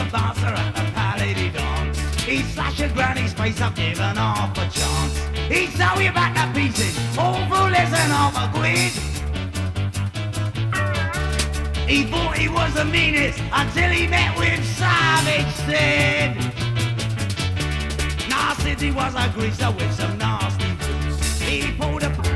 bouncer at the Pallady dance. He'd slash a granny's face up, given half a chance. He'd sew you back to pieces, all for less than half a quid. He thought he was the meanest until he met with Savage Sid. Now Sid, he was a greaser with some nasty boots. He pulled a